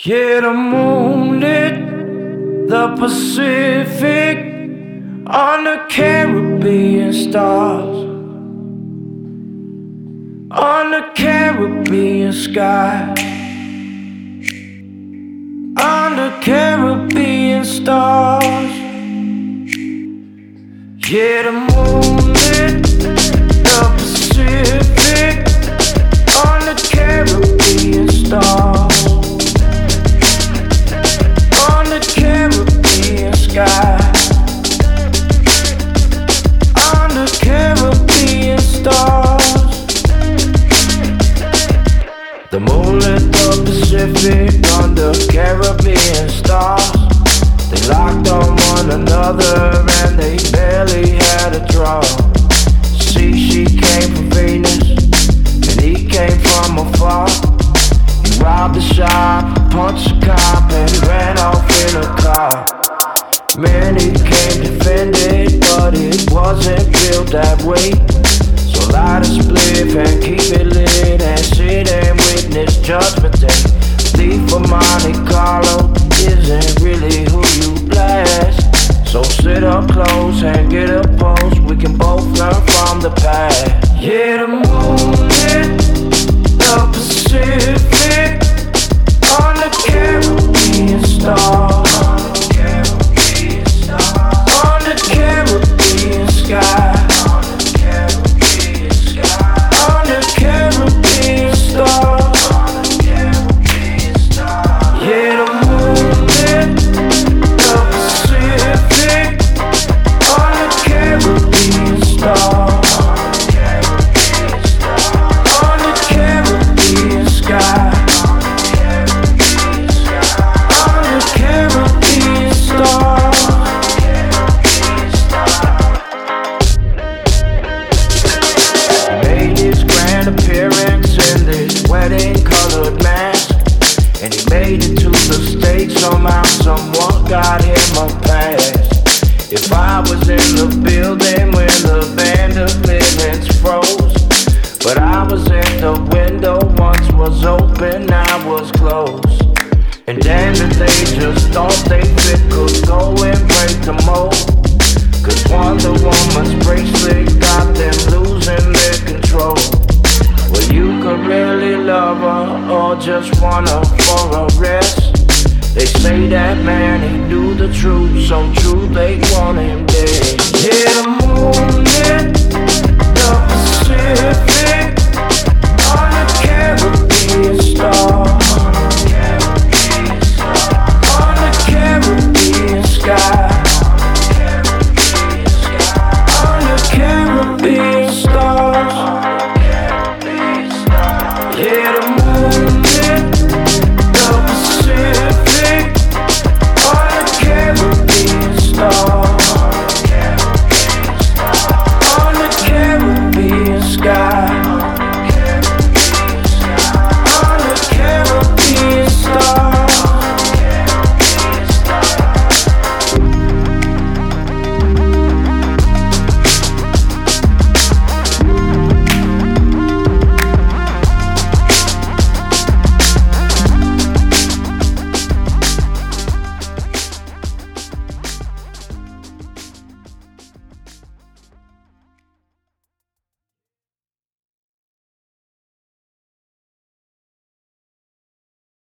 Yeah, the moon lit the Pacific on the Caribbean stars, on the Caribbean sky, on the Caribbean stars. Yeah, the moon lit the Pacific on the Caribbean stars, on the Caribbean sky, on the Caribbean stars. The moon lit the Pacific on the Caribbean stars. They locked on one another and they barely had a draw. See, she came from Venus and he came from afar. He robbed the shop, punched a cop and ran off in a car. Man, he came defended, but it wasn't built that way. So light a spliff and keep it lit and sit and witness Judgment Day. Thief for Monte Carlo isn't really who you blast. So sit up close and get a pulse. We can both learn from the past. Yeah, the moon lit the Pacific on the Caribbean stars, on the Caribbean sky, on the Caribbean stars. Yeah, the moon lit the Pacific on the Caribbean stars, on the Caribbean sky, on the Caribbean stars. He made his grand appearance in this wedding-colored mask, and he made it to the States somehow. Someone got him a pass. If I was in the building when the band of livings froze, but I was in the window, once was open, now was closed. And damn if they just thought they fit could go and break the mold. Cause Wonder Woman's bracelet got them losing their control. Well, you could really love her or just want her for a rest. They say that man, he knew the truth, so true they want him dead.